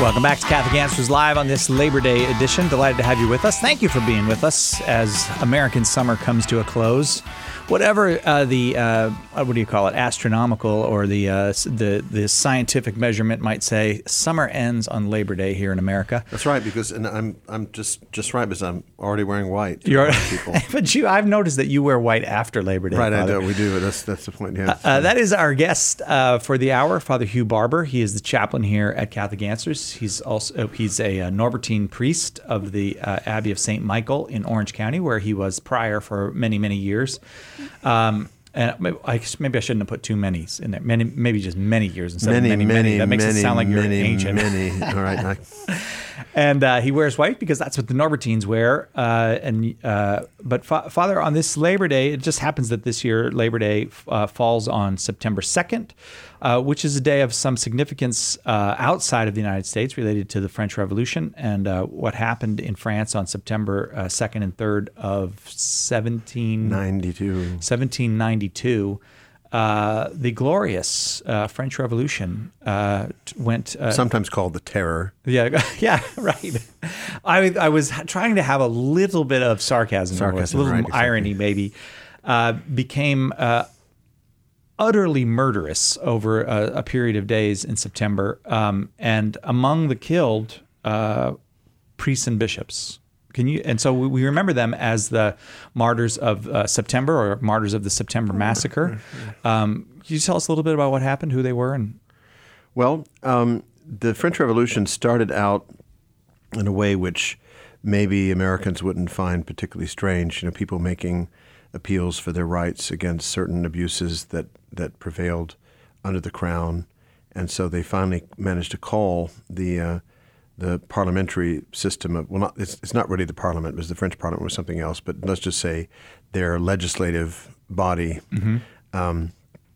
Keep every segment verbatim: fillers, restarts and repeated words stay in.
Welcome back to Catholic Answers Live on this Labor Day edition. Delighted to have you with us. Thank you for being with us as American summer comes to a close. Whatever uh, the, uh, what do you call it, astronomical or the, uh, the the scientific measurement might say, summer ends on Labor Day here in America. That's right, because and I'm I'm just, just right because I'm already wearing white. You're, people. But you, I've noticed that you wear white after Labor Day. Right, Father. I do. We do. That's that's the point. Yeah. Uh, uh, that is our guest uh, for the hour, Father Hugh Barber. He is the chaplain here at Catholic Answers. He's also he's a, a Norbertine priest of the uh, Abbey of Saint Michael in Orange County, where he was prior for many many years. Um, and maybe I, maybe I shouldn't have put too many in there. Many, maybe just many years instead many, of many, many, many. That makes many, it sound like you're many, ancient. Many, all right. I, And uh, he wears white because that's what the Norbertines wear. Uh, and uh, but fa- Father, on this Labor Day, it just happens that this year Labor Day uh, falls on September second, uh, which is a day of some significance uh, outside of the United States related to the French Revolution and uh, what happened in France on September uh, second and third of seventeen ninety-two. seventeen ninety-two. Uh, the glorious uh, French Revolution uh, went... Uh, Sometimes called the Terror. Yeah, yeah, right. I I was trying to have a little bit of sarcasm, Sarcasm, a little right, exactly. irony maybe, uh, became uh, utterly murderous over a, a period of days in September. Um, and among the killed, uh, priests and bishops. Can you? And so we remember them as the martyrs of uh, September, or martyrs of the September Massacre. Um, can you tell us a little bit about what happened, who they were, and Well, um, the French Revolution started out in a way which maybe Americans wouldn't find particularly strange. You know, people making appeals for their rights against certain abuses that, that prevailed under the crown, and so they finally managed to call the uh, the parliamentary system of well, not it's, it's not really the parliament, because the French parliament was something else. But let's just say their legislative body. Mm-hmm. Um,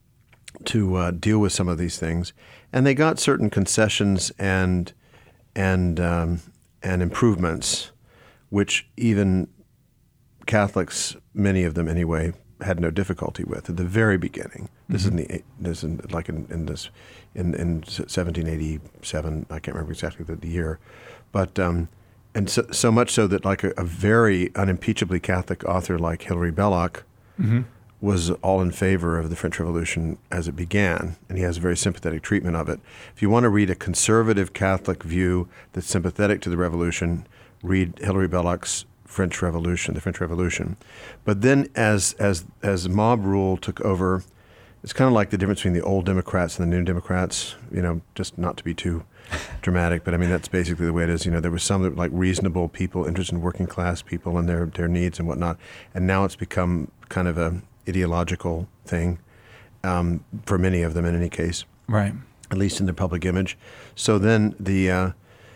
to uh, deal with some of these things, and they got certain concessions and and um, and improvements, which even Catholics, many of them anyway, had no difficulty with at the very beginning. This mm-hmm. is in the this in like in, in this in in seventeen eighty-seven. I can't remember exactly the, the year, but um, and so so much so that like a, a very unimpeachably Catholic author like Hilaire Belloc. Mm-hmm. was all in favor of the French Revolution as it began, and he has a very sympathetic treatment of it. If you want to read a conservative Catholic view that's sympathetic to the Revolution, read Hilaire Belloc's French Revolution, the French Revolution. But then as as as mob rule took over, it's kind of like the difference between the old Democrats and the new Democrats, you know, just not to be too dramatic, but I mean, that's basically the way it is. You know, there was some like reasonable people interested in working class people and their, their needs and whatnot, and now it's become kind of a ideological thing um, for many of them in any case, right? At least in their public image. So then the uh,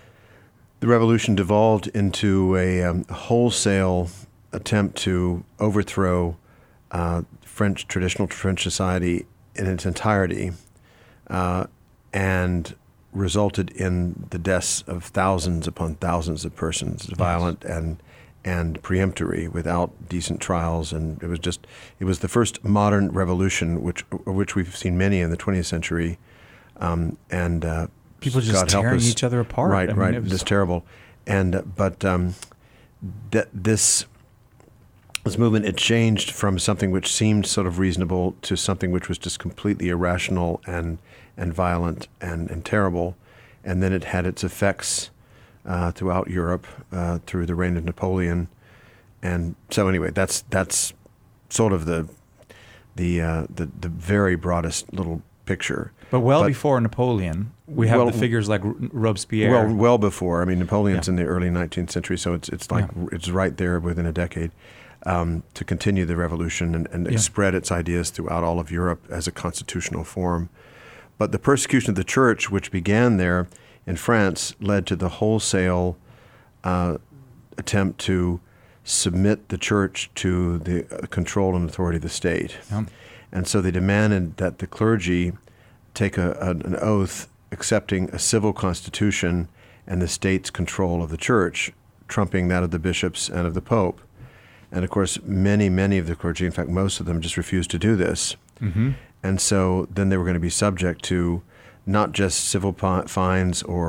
the revolution devolved into a um, wholesale attempt to overthrow uh, French traditional French society in its entirety, uh, and resulted in the deaths of thousands upon thousands of persons, yes. violent and and peremptory, without decent trials, and it was just it was the first modern revolution, which which we've seen many in the twentieth century, um, and uh, people just God tearing us, each other apart. Right, I mean, right, it was just terrible, and uh, but um, th- this this movement it changed from something which seemed sort of reasonable to something which was just completely irrational and and violent and and terrible, and then it had its effects Uh, throughout Europe uh, through the reign of Napoleon, and so anyway, that's that's sort of the the uh, the, the very broadest little picture. But well but, before Napoleon, we have well, the figures like Robespierre. Well, well before. I mean, Napoleon's yeah. in the early nineteenth century, so it's it's like yeah. it's right there within a decade um, to continue the revolution and, and yeah. spread its ideas throughout all of Europe as a constitutional form. But the persecution of the church, which began there in France, led to the wholesale uh, attempt to submit the church to the control and authority of the state. Yeah. And so they demanded that the clergy take a, a, an oath accepting a civil constitution and the state's control of the church, trumping that of the bishops and of the Pope. And of course, many, many of the clergy, in fact, most of them just refused to do this. Mm-hmm. And so then they were going to be subject to not just civil fines or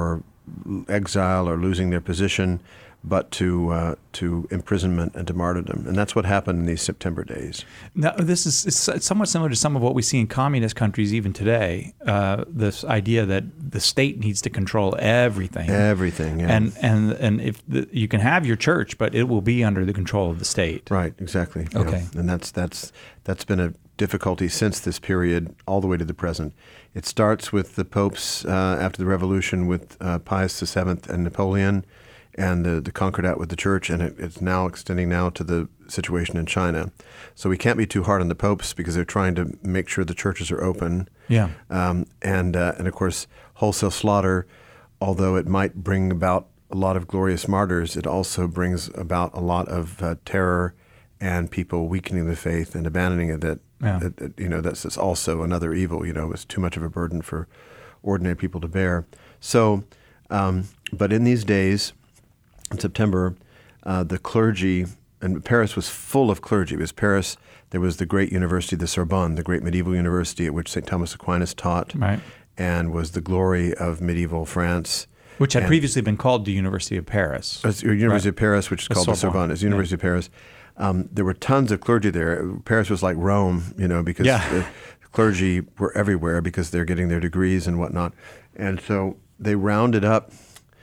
exile or losing their position, but to uh, to imprisonment and to martyrdom. And that's what happened in these September days. Now, this is it's somewhat similar to some of what we see in communist countries even today. Uh, this idea that the state needs to control everything. Everything, yeah. And and and if the, you can have your church, but it will be under the control of the state. Right, exactly. Okay. Yeah. And that's that's that's been a difficulty since this period all the way to the present. It starts with the popes uh, after the revolution with uh, Pius the Seventh and Napoleon, and the, the concordat with the church, and it, it's now extending now to the situation in China. So we can't be too hard on the popes because they're trying to make sure the churches are open. Yeah. Um, and uh, and of course, wholesale slaughter, although it might bring about a lot of glorious martyrs, it also brings about a lot of uh, terror and people weakening the faith and abandoning it. That, yeah. that, that you know that's, that's also another evil. You know, it's too much of a burden for ordinary people to bear. So, um, but in these days. In September, uh, the clergy, and Paris was full of clergy. Because Paris, there was the great university, the Sorbonne, the great medieval university at which Saint Thomas Aquinas taught, right. and was the glory of medieval France. Which had and, previously been called the University of Paris. As, University right. of Paris, which is the called Sorbonne. the Sorbonne, is University yeah. of Paris. Um, there were tons of clergy there. Paris was like Rome, you know, because yeah. the clergy were everywhere because they're getting their degrees and whatnot. And so they rounded up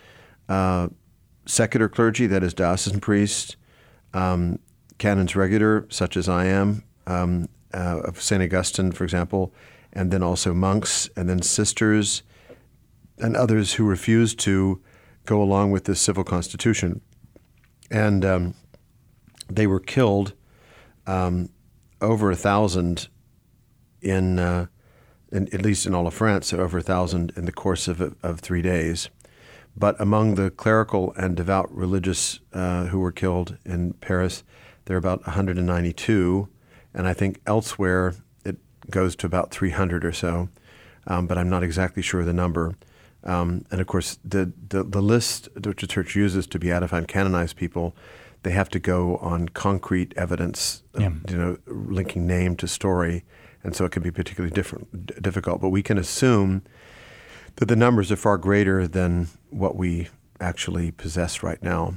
uh, secular clergy, that is diocesan priests, um, canons regular, such as I am, um, uh, of Saint Augustine, for example, and then also monks, and then sisters, and others who refused to go along with this civil constitution. And um, they were killed, um, over a thousand in, uh, in, at least in all of France, so over a thousand in the course of, of three days. But among the clerical and devout religious uh, who were killed in Paris, there are about one hundred ninety-two, and I think elsewhere it goes to about three hundred or so, um, but I'm not exactly sure of the number. Um, and of course, the, the, the list which the Church uses to beatify and canonize people, they have to go on concrete evidence, yeah. you know, linking name to story, and so it can be particularly different, d- difficult. But we can assume that the numbers are far greater than what we actually possess right now.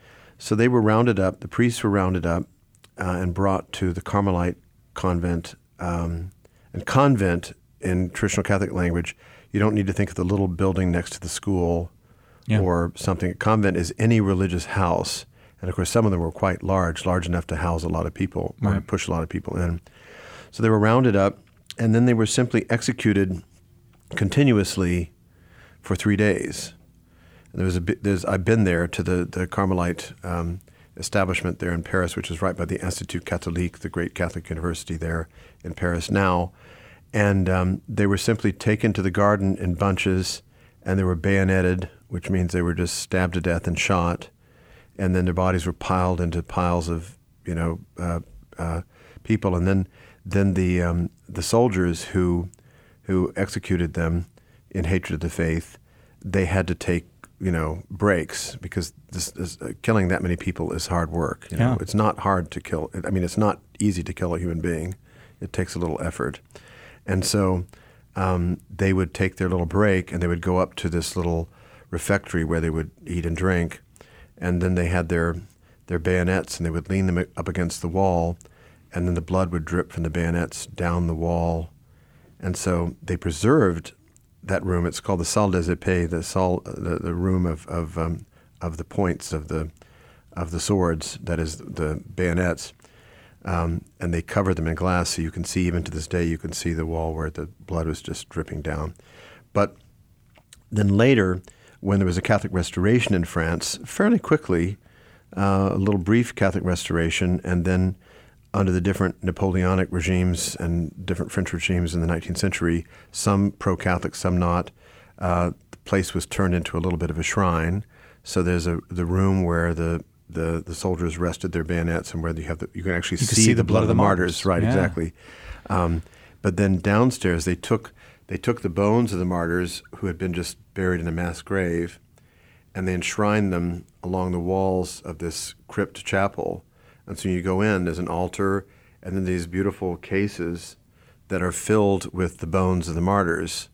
So they were rounded up, the priests were rounded up uh, and brought to the Carmelite convent. Um, and convent, in traditional Catholic language, you don't need to think of the little building next to the school yeah. or something. A convent is any religious house. And of course, some of them were quite large, large enough to house a lot of people, right. or push a lot of people in. So they were rounded up, and then they were simply executed continuously for three days. And there was a there's I've been there to the the Carmelite um, establishment there in Paris, which is right by the Institut Catholique, the great Catholic university there in Paris now. And um, they were simply taken to the garden in bunches, and they were bayoneted, which means they were just stabbed to death and shot. And then their bodies were piled into piles of you know uh, uh, people, and then then the um, the soldiers who who executed them in hatred of the faith, they had to take, you know, breaks because this, this, uh, killing that many people is hard work. You know? Yeah. It's not hard to kill. I mean, it's not easy to kill a human being. It takes a little effort. And so um, they would take their little break and they would go up to this little refectory where they would eat and drink. And then they had their, their bayonets and they would lean them up against the wall, and then the blood would drip from the bayonets down the wall. And so they preserved that room. It's called the salle des épées, the salle, the, the room of of um, of the points of the of the swords. That is the bayonets, um, and they covered them in glass, so you can see even to this day. You can see the wall where the blood was just dripping down. But then later, when there was a Catholic restoration in France, fairly quickly, uh, a little brief Catholic restoration, and then under the different Napoleonic regimes and different French regimes in the nineteenth century, some pro-Catholic, some not, uh, the place was turned into a little bit of a shrine. So there's a the room where the, the, the soldiers rested their bayonets and where you have the, you can actually you see, can see the, the blood, blood of the martyrs. martyrs. Right, yeah. exactly. Um, but then downstairs they took they took the bones of the martyrs who had been just buried in a mass grave, and they enshrined them along the walls of this crypt chapel. And so you go in, there's an altar, and then these beautiful cases that are filled with the bones of the martyrs.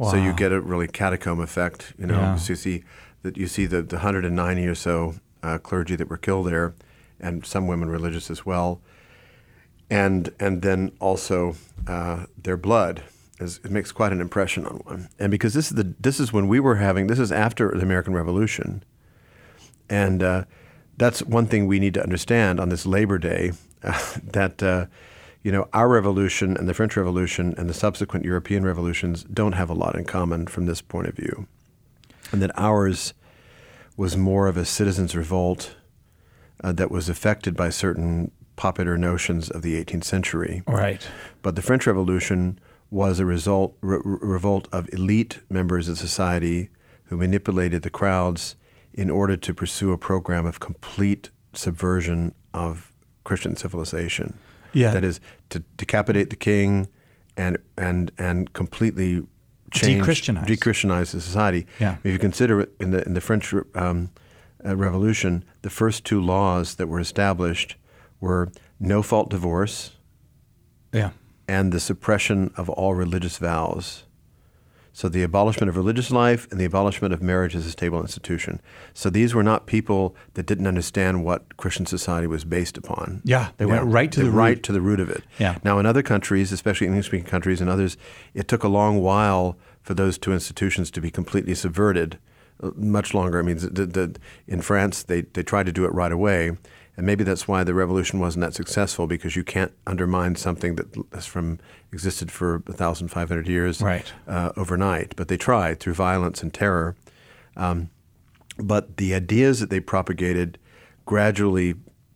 So you get a really catacomb effect. You know, Yeah. so you see that you see the, the one hundred ninety or so uh, clergy that were killed there, and some women religious as well, and and then also uh, their blood. Is, it makes quite an impression on one. And because this is the this is when we were having this is after the American Revolution, and uh, that's one thing we need to understand on this Labor Day, uh, that uh, you know our revolution and the French Revolution and the subsequent European revolutions don't have a lot in common from this point of view, and that ours was more of a citizens' revolt uh, that was affected by certain popular notions of the eighteenth century. Right. But the French Revolution was a result re- revolt of elite members of society who manipulated the crowds in order to pursue a program of complete subversion of Christian civilization. Yeah. That is to decapitate the king and and and completely change De-Christianize. de-Christianize the society. Yeah. If you consider it in the in the French um, uh, Revolution, the first two laws that were established were no fault divorce. Yeah. And the suppression of all religious vows. So the abolishment of religious life and the abolishment of marriage as a stable institution. So these were not people that didn't understand what Christian society was based upon. Yeah, they You went know, right to they- the right root. to the root of it. Yeah. Now in other countries, especially English-speaking countries and others, it took a long while for those two institutions to be completely subverted. Uh, Much longer. I mean, the, the, in France, they, they tried to do it right away. And maybe that's why the revolution wasn't that successful, because you can't undermine something that has from existed for one thousand five hundred years Right. uh, overnight. But they tried through violence and terror. Um, but the ideas that they propagated gradually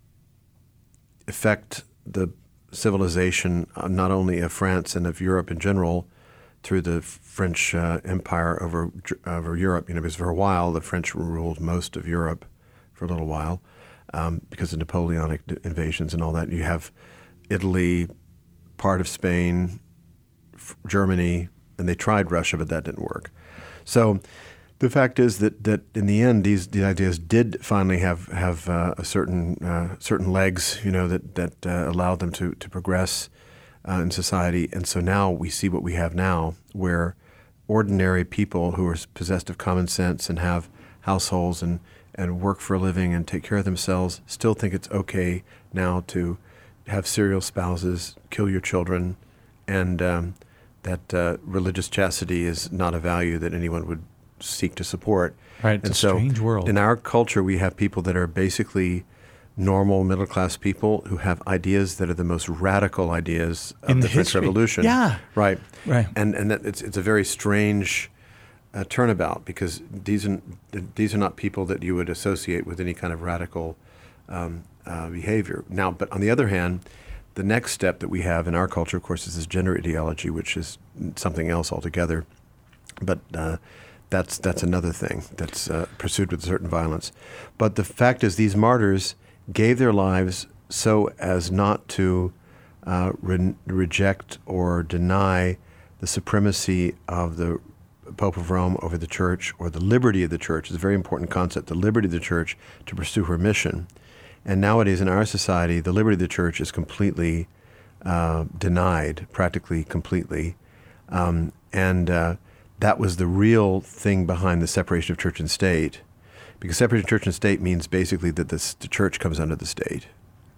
affect the civilization uh, not only of France and of Europe in general through the French uh, Empire over over Europe. You know, because for a while the French ruled most of Europe for a little while. Um, because of Napoleonic invasions and all that. You have Italy, part of Spain, f- Germany, and they tried Russia, but that didn't work. So the fact is that, that in the end, these these ideas did finally have have uh, a certain uh, certain legs, you know, that that uh, allowed them to to progress uh, in society. And so now we see what we have now, where ordinary people who are possessed of common sense and have households and and work for a living and take care of themselves, still think it's okay now to have serial spouses, kill your children, and um, that uh, religious chastity is not a value that anyone would seek to support. Right, it's and a so strange world. in our culture, we have people that are basically normal middle-class people who have ideas that are the most radical ideas of In the the French history. Revolution. Yeah. Right. Right. And and that it's it's a very strange Uh, turnabout, because these are, these are not people that you would associate with any kind of radical um, uh, behavior. Now, but on the other hand, the next step that we have in our culture, of course, is this gender ideology, which is something else altogether. But uh, that's that's another thing that's uh, pursued with certain violence. But the fact is, these martyrs gave their lives so as not to uh, re- reject or deny the supremacy of the Pope of Rome over the church, or the liberty of the church. It's a very important concept, the liberty of the church to pursue her mission. And nowadays in our society, the liberty of the church is completely uh, denied, practically completely. Um, and uh, that was the real thing behind the separation of church and state, because separation of church and state means basically that this, the church comes under the state.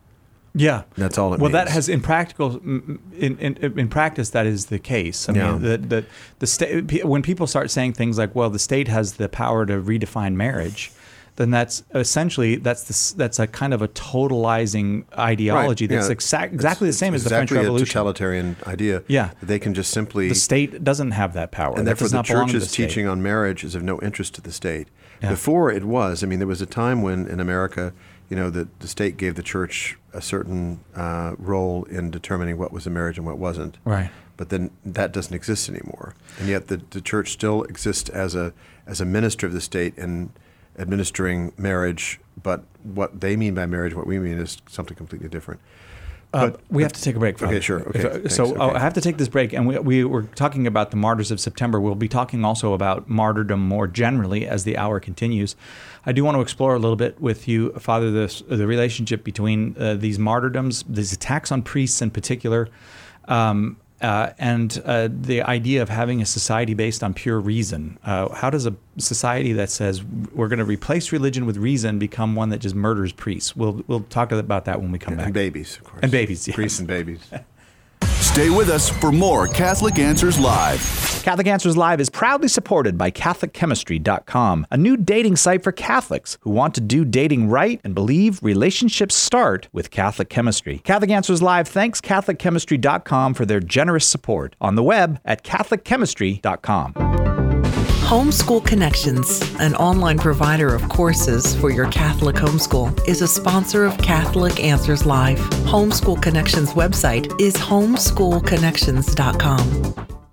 Yeah, That's all it well, means. that has in practical, in, in in practice, that is the case. I Yeah. mean, the the, the state, when people start saying things like, "Well, the state has the power to redefine marriage," then that's essentially that's the, that's a kind of a totalizing ideology. Right, That's yeah. exact, exactly It's the same as the exactly French Revolution. a totalitarian idea. Yeah. That they can just simply... The state doesn't have that power, And that therefore does the not belong to church's the state. teaching on marriage is of no interest to the state. Yeah. Before it was, I mean, there was a time when in America, you know, the, the state gave the church a certain uh, role in determining what was a marriage and what wasn't. Right. But then that doesn't exist anymore. And yet the, the church still exists as a as a minister of the state in administering marriage, but what they mean by marriage, what we mean is something completely different. Uh, But we have to take a break. Father. Okay, sure. Okay, If- thanks. so Okay. uh, I have to take this break, and we, we were talking about the martyrs of September. We'll be talking also about martyrdom more generally as the hour continues. I do want to explore a little bit with you, Father, this, the relationship between uh, these martyrdoms, these attacks on priests in particular, um, uh, and uh, the idea of having a society based on pure reason. Uh, how does a society that says we're going to replace religion with reason become one that just murders priests? We'll we'll talk about that when we come and back. And babies, of course. And babies, yes. Priests and babies. Stay with us for more Catholic Answers Live. Catholic Answers Live is proudly supported by Catholic Chemistry dot com, a new dating site for Catholics who want to do dating right and believe relationships start with Catholic chemistry. Catholic Answers Live thanks Catholic Chemistry dot com for their generous support on the web at Catholic Chemistry dot com. Homeschool Connections, an online provider of courses for your Catholic homeschool, is a sponsor of Catholic Answers Live. Homeschool Connections website is homeschool connections dot com.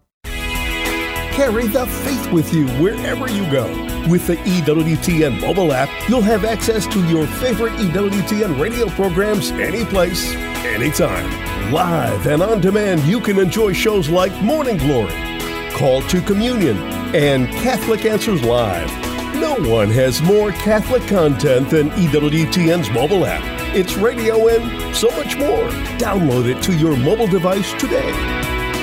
Carry the faith with you wherever you go. With the E W T N mobile app, you'll have access to your favorite E W T N radio programs anyplace, anytime. Live and on demand, you can enjoy shows like Morning Glory, Call to Communion, and Catholic Answers Live. No one has more Catholic content than E W T N's mobile app. It's radio and so much more. Download it to your mobile device today.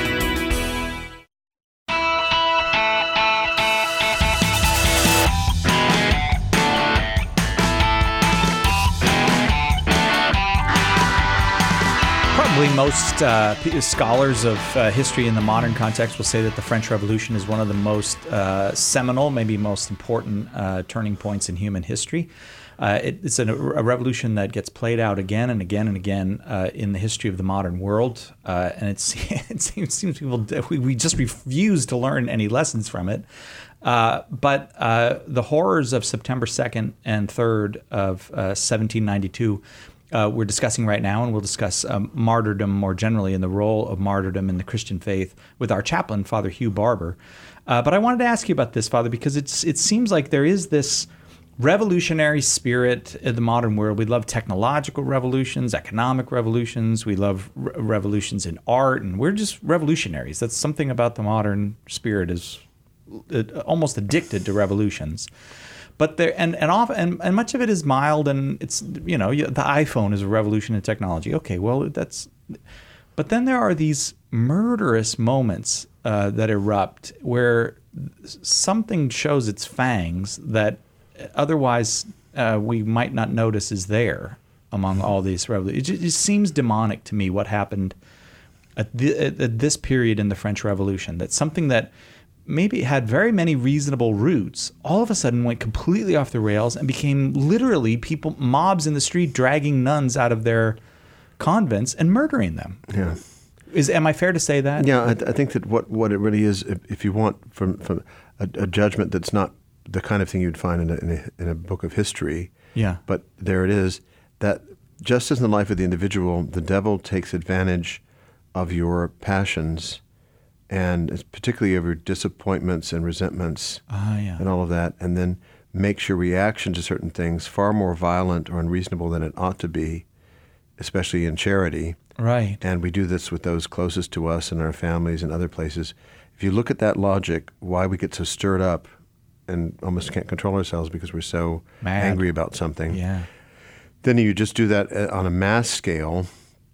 Probably most uh, scholars of uh, history in the modern context will say that the French Revolution is one of the most uh, seminal, maybe most important uh, turning points in human history. Uh, it, it's a, a revolution that gets played out again and again and again uh, in the history of the modern world, uh, and it's, it seems, seems people we, we just refuse to learn any lessons from it. Uh, but uh, the horrors of September second and third of uh, seventeen ninety-two. Uh, we're discussing right now, and we'll discuss um, martyrdom more generally and the role of martyrdom in the Christian faith with our chaplain, Father Hugh Barber. Uh, but I wanted to ask you about this, Father, because it's it seems like there is this revolutionary spirit in the modern world. We love technological revolutions, economic revolutions. We love re- revolutions in art, and we're just revolutionaries. That's something about the modern spirit is uh, almost addicted to revolutions. But there and and, off, and and much of it is mild, and it's, you know, the iPhone is a revolution in technology. Okay, well that's, but then there are these murderous moments uh, that erupt where something shows its fangs that otherwise uh, we might not notice is there among all these revolutions. It just seems demonic to me what happened at, the, at this period in the French Revolution. That something that maybe had very many reasonable roots, all of a sudden went completely off the rails and became literally people, mobs in the street dragging nuns out of their convents and murdering them. Yeah. Is am I fair to say that? Yeah, I, I think that what, what it really is, if, if you want from, from a, a judgment that's not the kind of thing you'd find in a, in a, in a book of history, yeah. but there it is, that just as in the life of the individual, the devil takes advantage of your passions, and particularly of your disappointments and resentments Ah, yeah. and all of that, and then makes your reaction to certain things far more violent or unreasonable than it ought to be, especially in charity. Right. And we do this with those closest to us and our families and other places. If you look at that logic, why we get so stirred up and almost can't control ourselves because we're so Mad. angry about something, Yeah. then you just do that on a mass scale.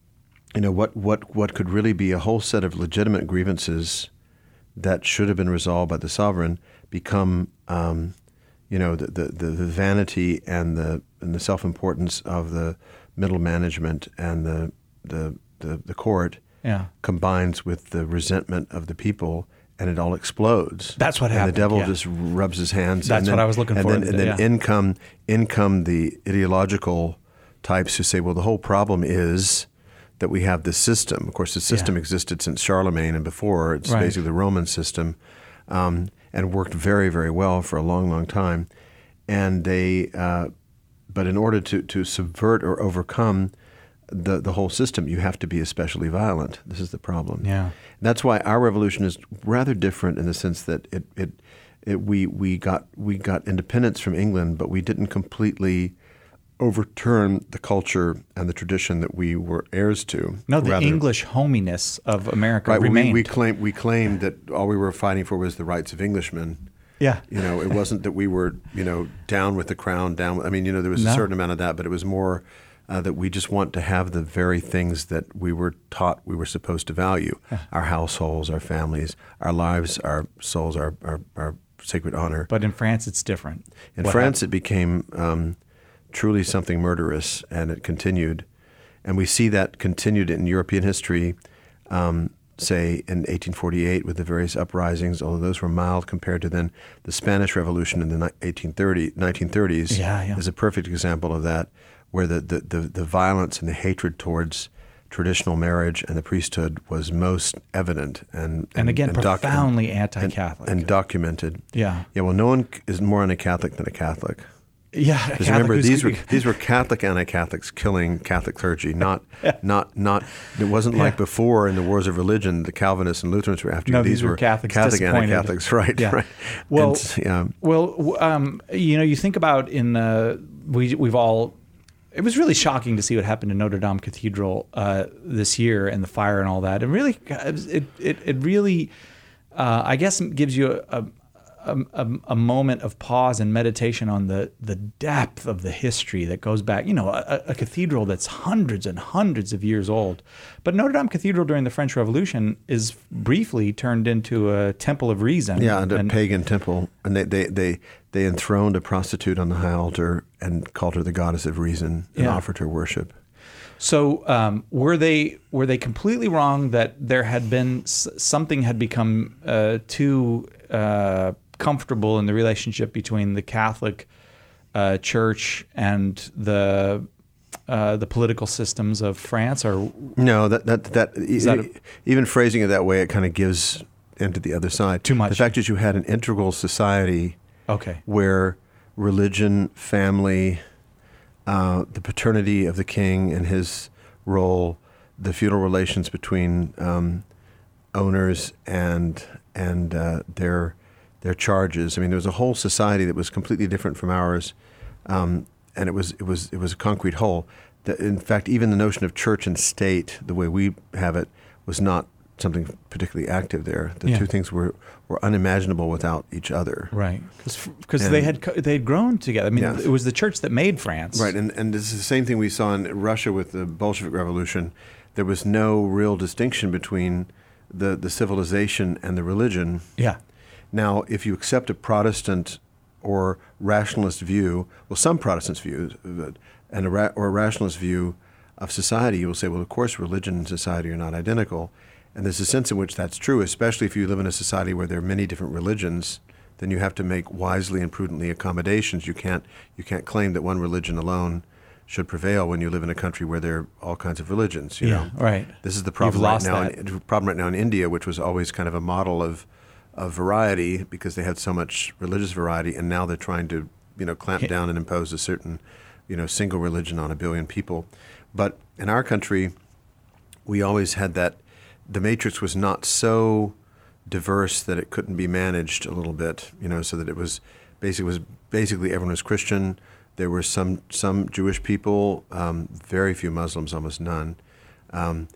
You know, what, what, what could really be a whole set of legitimate grievances that should have been resolved by the sovereign become, um, you know, the, the, the, the vanity and the and the self-importance of the middle management and the the, the, the court Yeah. combines with the resentment of the people, and it all explodes. That's what and happened, the devil yeah. just rubs his hands. That's and then, what I was looking and for Then, in and the- then yeah. in come, in come the ideological types who say, well, the whole problem is that we have this system. Of course, the system Yeah. existed since Charlemagne and before. It's Right. basically the Roman system, um, and worked very, very well for a long, long time. And they, uh, but in order to, to subvert or overcome the, the whole system, you have to be especially violent. This is the problem. Yeah. That's why our revolution is rather different in the sense that it, it, it we we got we got independence from England, but we didn't completely overturn the culture and the tradition that we were heirs to. No, the Rather- English hominess of America right, we, remained. we claimed we claimed that all we were fighting for was the rights of Englishmen. yeah. You know, it wasn't that we were, you know, down with the crown, down. With, I mean, you know, there was No. a certain amount of that, but it was more uh, that we just want to have the very things that we were taught we were supposed to value: our households, our families, our lives, our souls, our our, our sacred honor. But in France, it's different. In What France, happened? it became um, truly something murderous, and it continued. And we see that continued in European history, um, say in eighteen forty-eight with the various uprisings, although those were mild compared to then the Spanish Revolution in the eighteen thirty, nineteen thirties Yeah, yeah. is a perfect example of that, where the, the, the, the violence and the hatred towards traditional marriage and the priesthood was most evident and And again, doc- profoundly and- anti-Catholic. and, and documented. Yeah. Yeah. Well, no one is more anti-Catholic than a Catholic. Yeah, Because Catholic remember, who's- these were these were Catholic anti-Catholics killing Catholic clergy. Not not not. It wasn't like Yeah. before in the wars of religion, the Calvinists and Lutherans were after you. No, These these were Catholics Catholic disappointed. anti-Catholics, right? Yeah. Right. Well, And, yeah. Well, w- um, you know, you think about in uh, we we've all. It was really shocking to see what happened to Notre Dame Cathedral uh, this year and the fire and all that. It really, it it it really, uh, I guess, gives you a, a, a, a moment of pause and meditation on the the depth of the history that goes back. You know, a, a cathedral that's hundreds and hundreds of years old. But Notre Dame Cathedral during the French Revolution is briefly turned into a temple of reason. Yeah, and a and, pagan temple, and they, they, they, they enthroned a prostitute on the high altar and called her the goddess of reason and Yeah. offered her worship. So um, were they were they completely wrong that there had been s- something had become uh, too uh, comfortable in the relationship between the Catholic uh, Church and the uh, the political systems of France, or No, that that that, e- that a- even phrasing it that way, it kind of gives into the other side. Too much. The fact that you had an integral society okay, where religion, family, uh, the paternity of the king and his role, the feudal relations between um, owners and and uh, their their charges. I mean, there was a whole society that was completely different from ours, um, and it was it was it was a concrete whole. That, in fact, even the notion of church and state, the way we have it, was not something particularly active there. The Yeah. two things were, were unimaginable without each other. right? Because And- they had co- they had grown together. I mean, Yes. it was the church that made France, Right, and, and this is the same thing we saw in Russia with the Bolshevik Revolution. There was no real distinction between the, the civilization and the religion. Yeah, Now, if you accept a Protestant or rationalist view, well, some Protestants' views, uh, and a ra- or a rationalist view of society, you will say, well, of course, religion and society are not identical. And there's a sense in which that's true, especially if you live in a society where there are many different religions. Then you have to make wisely and prudently accommodations. You can't you can't claim that one religion alone should prevail when you live in a country where there are all kinds of religions. You yeah, know? right. This is the You've problem right lost now. that. In, the problem right now in India, which was always kind of a model of of variety because they had so much religious variety, and now they're trying to you know clamp Yeah. down and impose a certain you know single religion on a billion people. But in our country, we always had that. The matrix was not so diverse that it couldn't be managed a little bit, you know, so that it was basically was basically everyone was Christian. There were some some Jewish people, um, very few Muslims, almost none. Um,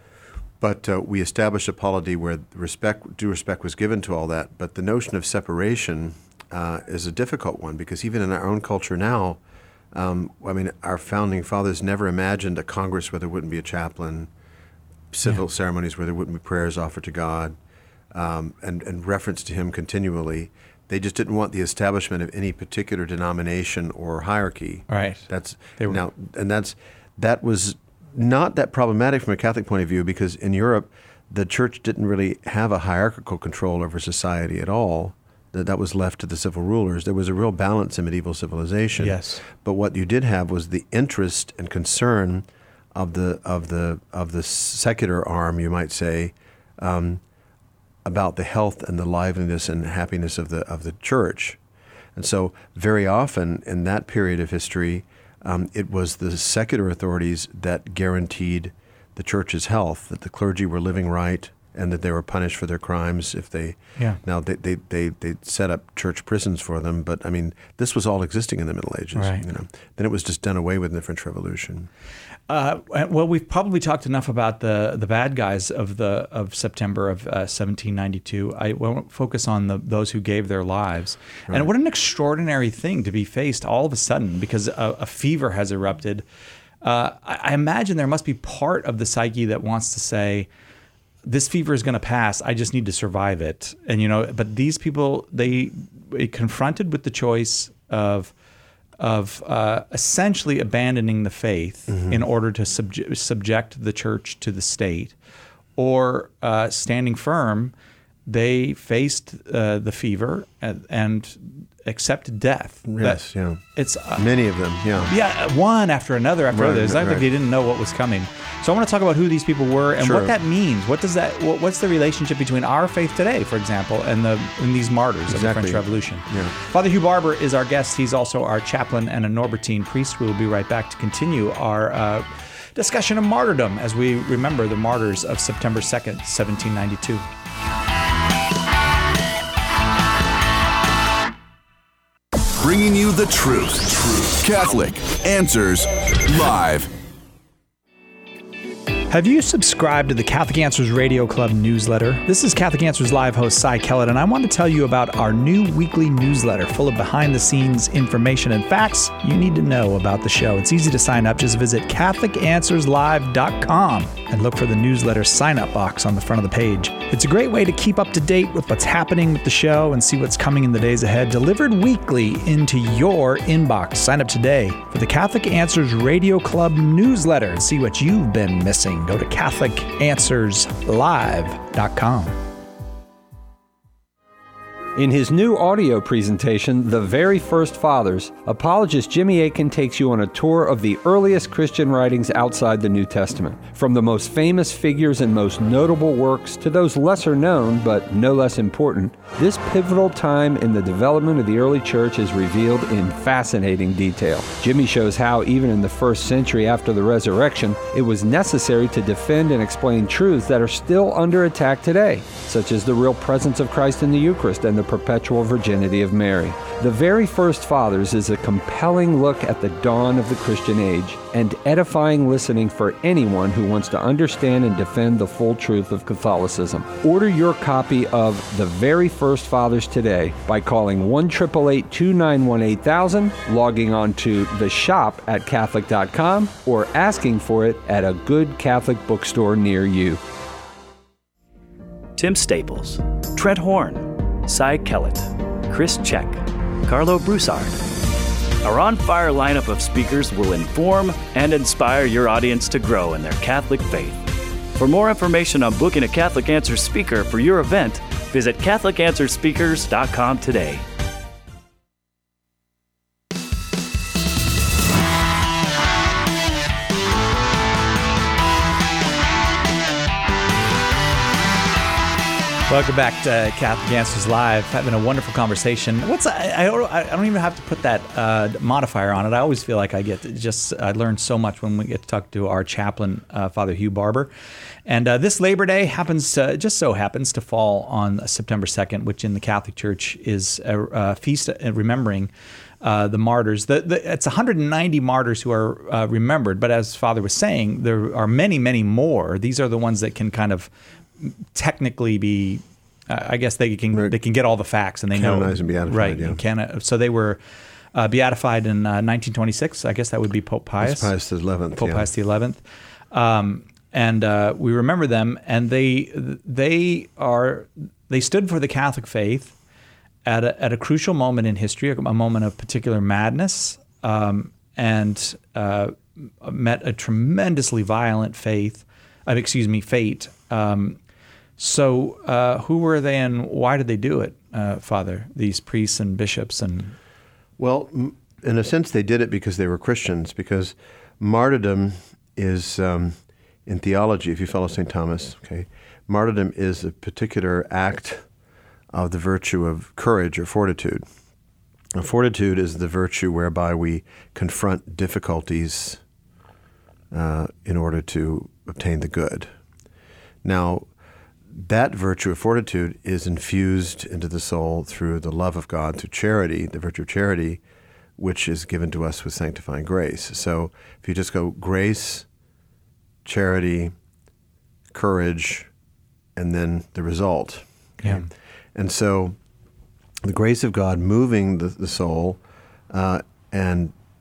but uh, we established a polity where respect, due respect was given to all that. But the notion of separation uh, is a difficult one because even in our own culture now, um, I mean, our founding fathers never imagined a Congress where there wouldn't be a chaplain, civil Yeah. ceremonies where there wouldn't be prayers offered to God, um, and, and reference to Him continually. They just didn't want the establishment of any particular denomination or hierarchy. Right. That's They were- now, and that's that was not that problematic from a Catholic point of view because in Europe, the church didn't really have a hierarchical control over society at all. That that was left to the civil rulers. There was a real balance in medieval civilization. Yes. But what you did have was the interest and concern of the of the of the secular arm, you might say, um, about the health and the liveliness and happiness of the of the church. And so very often in that period of history, um, it was the secular authorities that guaranteed the church's health, that the clergy were living right and that they were punished for their crimes if they Yeah. now they, they, they, they set up church prisons for them, but I mean this was all existing in the Middle Ages. Right. You know. Then it was just done away with in the French Revolution. Uh, well, we've probably talked enough about the the bad guys of the of September of uh, seventeen ninety-two. I won't focus on the those who gave their lives. Right. And what an extraordinary thing to be faced all of a sudden because a, a fever has erupted. uh, I, I imagine there must be part of the psyche that wants to say, this fever is going to pass. I just need to survive it. And, you know, but these people, they confronted with the choice of of uh, essentially abandoning the faith mm-hmm. in order to subje- subject the church to the state, or uh, standing firm, they faced uh, the fever and, and accepted death. Yes, that yeah. It's uh, many of them, yeah. Yeah, one after another after right, another. It's not right. like they didn't know what was coming. So I want to talk about who these people were and sure. what that means. What does that? What, what's the relationship between our faith today, for example, and the and these martyrs exactly. of the French Revolution? Yeah. Father Hugh Barber is our guest. He's also our chaplain and a Norbertine priest. We will be right back to continue our uh, discussion of martyrdom as we remember the martyrs of September second, seventeen ninety-two. Bringing you the truth. Truth. Catholic Answers Live. Have you subscribed to the Catholic Answers Radio Club newsletter? This is Catholic Answers Live host Cy Kellett, and I want to tell you about our new weekly newsletter full of behind-the-scenes information and facts you need to know about the show. It's easy to sign up. Just visit Catholic Answers Live dot com and look for the newsletter sign-up box on the front of the page. It's a great way to keep up to date with what's happening with the show and see what's coming in the days ahead, delivered weekly into your inbox. Sign up today for the Catholic Answers Radio Club newsletter and see what you've been missing. Go to Catholic Answers Live dot com. In his new audio presentation, The Very First Fathers, apologist Jimmy Akin takes you on a tour of the earliest Christian writings outside the New Testament. From the most famous figures and most notable works to those lesser known but no less important, this pivotal time in the development of the early church is revealed in fascinating detail. Jimmy shows how, even in the first century after the resurrection, it was necessary to defend and explain truths that are still under attack today, such as the real presence of Christ in the Eucharist and the perpetual virginity of Mary. The Very First Fathers is a compelling look at the dawn of the Christian age and edifying listening for anyone who wants to understand and defend the full truth of Catholicism. Order your copy of The Very First Fathers today by calling one eight eight eight, two nine one, eight thousand, logging on to the shop at Catholic dot com, or asking for it at a good Catholic bookstore near you. Tim Staples, Trent Horn, Cy Kellett, Chris Check, Carlo Broussard. Our on-fire lineup of speakers will inform and inspire your audience to grow in their Catholic faith. For more information on booking a Catholic Answers speaker for your event, visit Catholic Answers Speakers dot com today. Welcome back to Catholic Answers Live. Having a wonderful conversation. What's I, I, don't, I don't even have to put that uh, modifier on it. I always feel like I get to just I learn so much when we get to talk to our chaplain, uh, Father Hugh Barber. And uh, this Labor Day happens to, just so happens to fall on September second, which in the Catholic Church is a, a feast remembering uh, the martyrs. The, the, it's one hundred ninety martyrs who are uh, remembered, but as Father was saying, there are many, many more. These are the ones that can kind of technically be, uh, I guess they can they can get all the facts and they know canonized and beatified, right? Yeah. And cana- so they were uh, beatified in uh, nineteen twenty-six. I guess that would be Pope Pius. Pius the eleventh. Pope yeah. Pius the eleventh, um, and uh, we remember them. And they they are they stood for the Catholic faith at a, at a crucial moment in history, a moment of particular madness, um, and uh, met a tremendously violent faith. Uh, excuse me, fate. Um, So, uh, who were they, and why did they do it, uh, Father? These priests and bishops and well, in a sense, they did it because they were Christians. Because martyrdom is, um, in theology, if you follow Saint Thomas, okay, martyrdom is a particular act of the virtue of courage or fortitude. Now, fortitude is the virtue whereby we confront difficulties uh, in order to obtain the good. Now, that virtue of fortitude is infused into the soul through the love of God, through charity, the virtue of charity, which is given to us with sanctifying grace. So if you just go grace, charity, courage, and then the result. Okay? Yeah. And so the grace of God moving the, the soul uh, and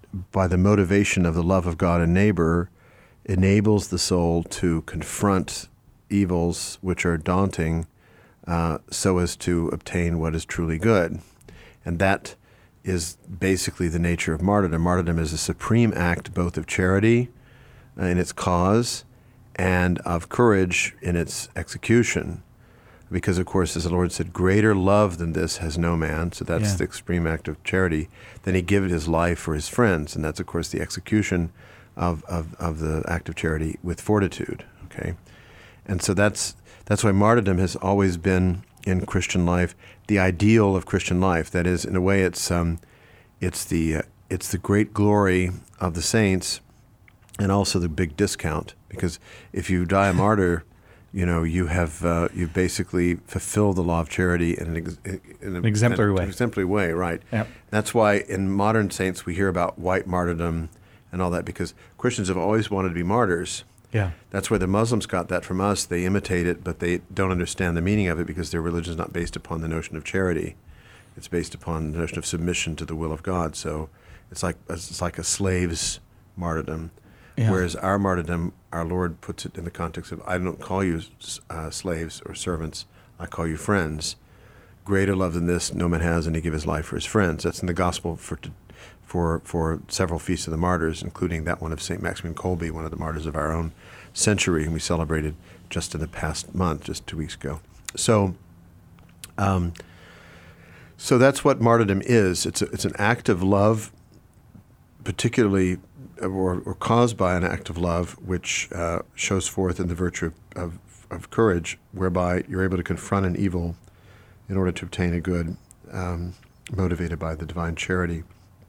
by the motivation of the love of God and neighbor, enables the soul to confront evils which are daunting, uh, so as to obtain what is truly good. And that is basically the nature of martyrdom. Martyrdom is a supreme act both of charity in its cause and of courage in its execution. Because, of course, as the Lord said, greater love than this has no man, so that's yeah. the extreme act of charity, then he gave his life for his friends, and that's, of course, the execution of, of, of the act of charity with fortitude, okay? And so that's that's why martyrdom has always been, in Christian life, the ideal of Christian life. That is, in a way, it's um, it's the uh, it's the great glory of the saints, and also the big discount. Because if you die a martyr, you know you have uh, you basically fulfilled the law of charity in an, ex- in an exemplary an way. Exemplary way, right? Yep. That's why in modern saints we hear about white martyrdom and all that, because Christians have always wanted to be martyrs. Yeah. That's where the Muslims got that from us. They imitate it, but they don't understand the meaning of it because their religion is not based upon the notion of charity. It's based upon the notion of submission to the will of God. So it's like it's like a slave's martyrdom. Yeah. Whereas our martyrdom, our Lord puts it in the context of, I don't call you uh, slaves or servants, I call you friends. Greater love than this no man has, and he give his life for his friends. That's in the gospel for for for several feasts of the martyrs, including that one of Saint Maximilian Kolbe, one of the martyrs of our own century, and we celebrated just in the past month, just two weeks ago. So, um, so that's what martyrdom is. It's a, it's an act of love, particularly or, or caused by an act of love, which uh, shows forth in the virtue of, of, of courage, whereby you're able to confront an evil in order to obtain a good, um, motivated by the divine charity.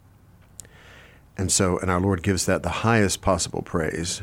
And so, and our Lord gives that the highest possible praise.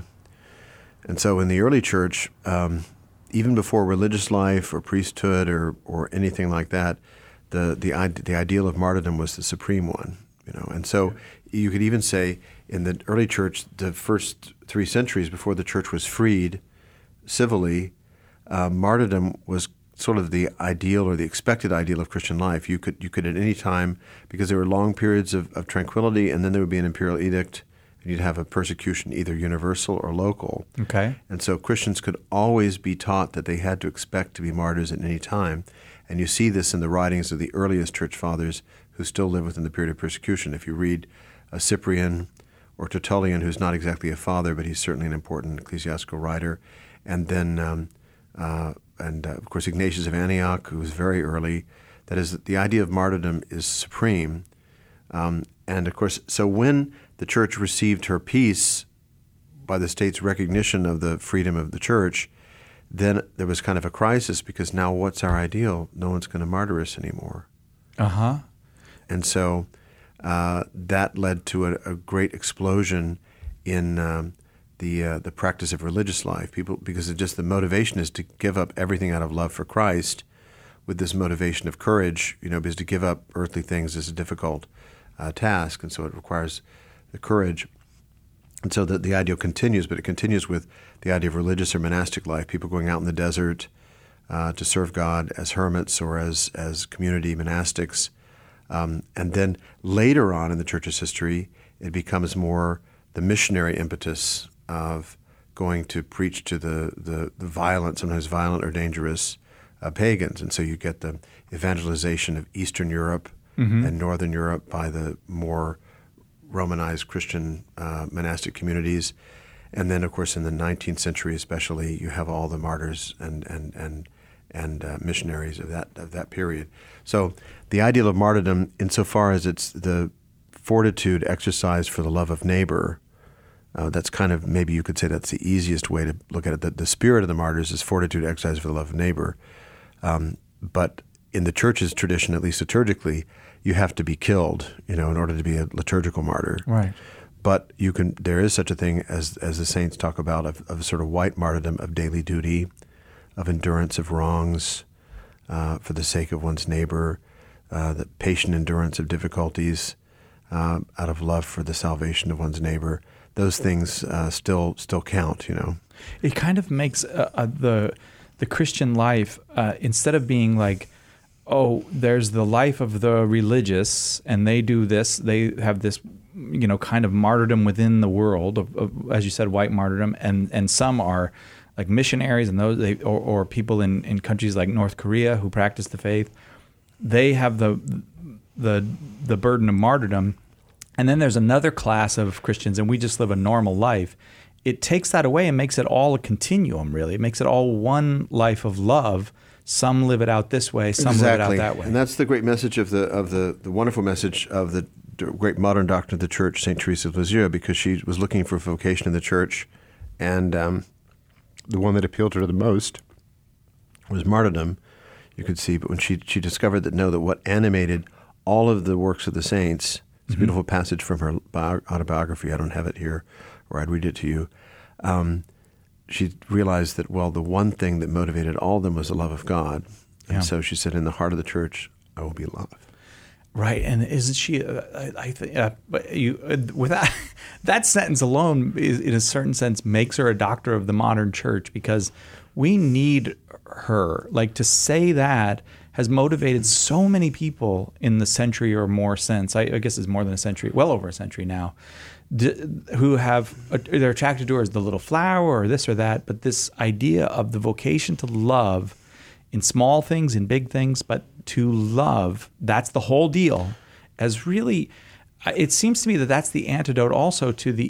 And so in the early church, um, even before religious life or priesthood or, or anything like that, the, the the ideal of martyrdom was the supreme one, you know. And so you could even say in the early church, the first three centuries before the church was freed civilly, uh, martyrdom was sort of the ideal or the expected ideal of Christian life. You could you could at any time, because there were long periods of, of tranquility, and then there would be an imperial edict, and you'd have a persecution either universal or local. Okay. And so Christians could always be taught that they had to expect to be martyrs at any time. And you see this in the writings of the earliest church fathers who still live within the period of persecution. If you read uh, Cyprian or Tertullian, who's not exactly a father, but he's certainly an important ecclesiastical writer, and then um, uh, and uh, of course Ignatius of Antioch, who was very early. That is, the idea of martyrdom is supreme. Um, and of course, so when the church received her peace by the state's recognition of the freedom of the church, then there was kind of a crisis, because now what's our ideal? No one's going to martyr us anymore. Uh-huh. And so uh, that led to a, a great explosion in um, the uh, the practice of religious life. People, because it just the motivation is to give up everything out of love for Christ, with this motivation of courage, you know, because to give up earthly things is a difficult uh, task, and so it requires the courage. And so the, the ideal continues, but it continues with the idea of religious or monastic life, people going out in the desert uh, to serve God as hermits or as, as community monastics. Um, and then later on in the church's history, it becomes more the missionary impetus of going to preach to the, the, the violent, sometimes violent or dangerous uh, pagans. And so you get the evangelization of Eastern Europe mm-hmm. and Northern Europe by the more Romanized Christian uh, monastic communities. And then, of course, in the nineteenth century especially, you have all the martyrs and and and and uh, missionaries of that of that period. So the ideal of martyrdom, insofar as it's the fortitude exercised for the love of neighbor, uh, that's kind of, maybe you could say that's the easiest way to look at it. The, the spirit of the martyrs is fortitude exercised for the love of neighbor. Um, but in the church's tradition, at least liturgically, you have to be killed, you know, in order to be a liturgical martyr. Right. But you can. There is such a thing as as the saints talk about of, of sort of white martyrdom of daily duty, of endurance of wrongs, uh, for the sake of one's neighbor, uh, the patient endurance of difficulties, uh, out of love for the salvation of one's neighbor. Those things uh, still still count, you know. It kind of makes uh, uh, the the Christian life uh, instead of being like oh, there's the life of the religious, and they do this. They have this, you know, kind of martyrdom within the world of, of as you said, white martyrdom, and and some are like missionaries and those, they, or, or people in, in countries like North Korea who practice the faith. They have the the the burden of martyrdom, and then there's another class of Christians, and we just live a normal life. It takes that away and makes it all a continuum. Really, it makes it all one life of love. Some live it out this way, some exactly. live it out that way. And that's the great message of the of the, the wonderful message of the great modern doctrine of the church, Saint Teresa of Lisieux, because she was looking for vocation in the church, and um, the one that appealed to her the most was martyrdom, you could see. But when she she discovered that no, that what animated all of the works of the saints, it's a mm-hmm. beautiful passage from her bio- autobiography. I don't have it here, or I'd read it to you. Um, she realized that, well, the one thing that motivated all of them was the love of God. And yeah. so she said, in the heart of the church, I will be love. Right, and isn't she? Uh, I, I think, uh, but you uh, without that sentence alone, is, in a certain sense, makes her a doctor of the modern church, because we need her. Like, to say that has motivated so many people in the century or more since. I, I guess it's more than a century, well over a century now, d- who have uh, they're attracted to her as the little flower or this or that. But this idea of the vocation to love, in small things, in big things, but to love, that's the whole deal, as really, it seems to me that that's the antidote also to the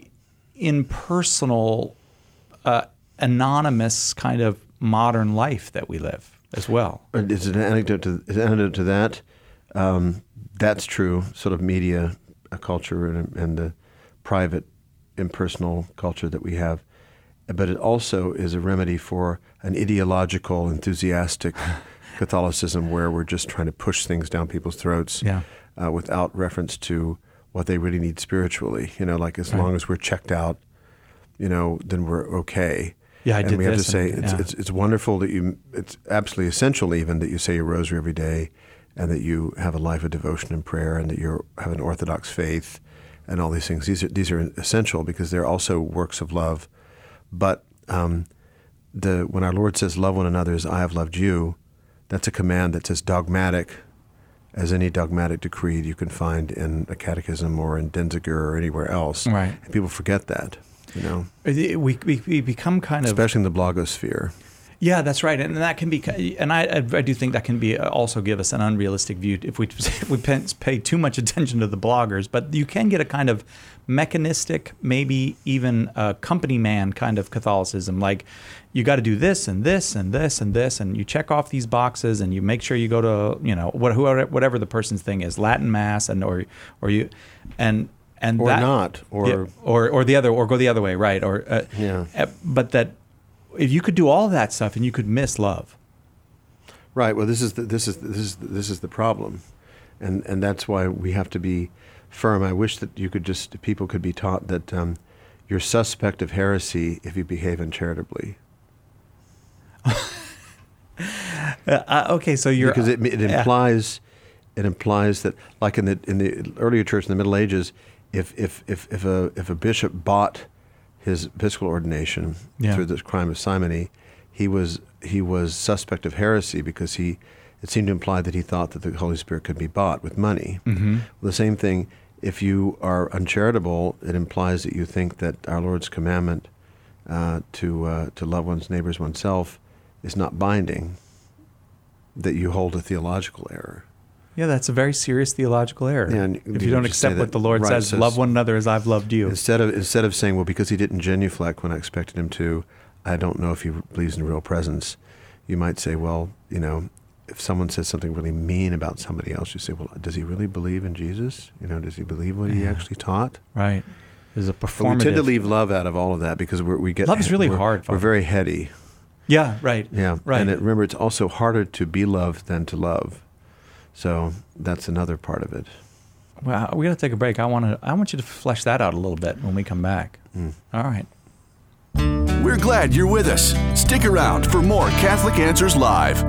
impersonal, uh, anonymous kind of modern life that we live as well. It's an anecdote to, it's an antidote to that. Um, that's true, sort of media culture and, and the private, impersonal culture that we have. But it also is a remedy for an ideological, enthusiastic Catholicism where we're just trying to push things down people's throats yeah. uh, without reference to what they really need spiritually. You know, like as right. long as we're checked out, you know, then we're okay. Yeah, I and did we have this to say and, it's, yeah. it's it's wonderful that you. It's absolutely essential even that you say your rosary every day, and that you have a life of devotion and prayer, and that you have an Orthodox faith, and all these things. These are these are essential because they're also works of love. But um, the when our Lord says, "Love one another as I have loved you," that's a command that's as dogmatic as any dogmatic decree you can find in a catechism or in Denziger or anywhere else. Right. And people forget that, you know. We, we, we become kind of... Especially in the blogosphere. Yeah, that's right. And that can be... And I, I do think that can be also give us an unrealistic view if we, if we pay too much attention to the bloggers. But you can get a kind of mechanistic, maybe even a company man kind of Catholicism. Like, you got to do this and this and this and this, and you check off these boxes, and you make sure you go to, you know, what, whoever, whatever the person's thing is, Latin Mass, and or or you, and and or that, not, or yeah, or or the other, or go the other way, right? Or uh, yeah, uh, but that if you could do all of that stuff, and you could miss love. Right. Well, this is the, this is this is this is the problem, and and that's why we have to be firm. I wish that you could just people could be taught that um, you're suspect of heresy if you behave uncharitably. uh, okay, so you're because it, it implies yeah. it implies that, like in the in the earlier church in the Middle Ages, if if if, if a if a bishop bought his episcopal ordination yeah. through this crime of simony, he was he was suspect of heresy because he it seemed to imply that he thought that the Holy Spirit could be bought with money. Mm-hmm. Well, the same thing, if you are uncharitable, it implies that you think that our Lord's commandment uh, to uh, to love one's neighbors oneself is not binding, that you hold a theological error. Yeah, that's a very serious theological error. Yeah, if you don't accept what the Lord right, says, says, love one another as I've loved you. Instead of instead of saying, well, because he didn't genuflect when I expected him to, I don't know if he believes in real presence, you might say, well, you know, if someone says something really mean about somebody else, you say, well, does he really believe in Jesus? You know, does he believe what he yeah. actually taught? Right. There's a performative. But we tend to leave love out of all of that because we're, we get... Love is really we're, hard. We're very heady. Yeah, right. Yeah, right. And it, remember, it's also harder to be loved than to love. So that's another part of it. Well, we got to take a break. I want to. I want you to flesh that out a little bit when we come back. Mm. All right. We're glad you're with us. Stick around for more Catholic Answers Live.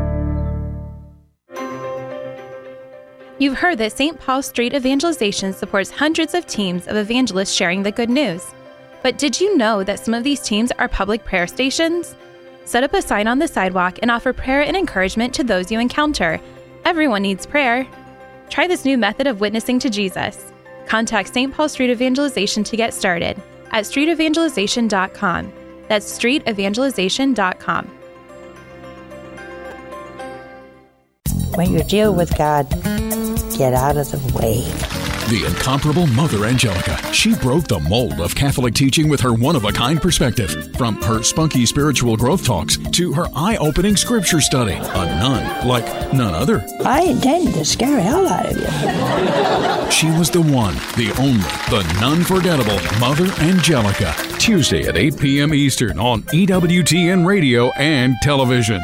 You've heard that Saint Paul Street Evangelization supports hundreds of teams of evangelists sharing the good news. But did you know that some of these teams are public prayer stations? Set up a sign on the sidewalk and offer prayer and encouragement to those you encounter. Everyone needs prayer. Try this new method of witnessing to Jesus. Contact Saint Paul Street Evangelization to get started at street evangelization dot com. That's street evangelization dot com. When you deal with God, get out of the way. The incomparable Mother Angelica. She broke the mold of Catholic teaching with her one-of-a-kind perspective. From her spunky spiritual growth talks to her eye-opening scripture study. A nun like none other. I intended to scare the hell out of you. She was the one, the only, the non-forgettable Mother Angelica. Tuesday at eight p.m. Eastern on E W T N Radio and television.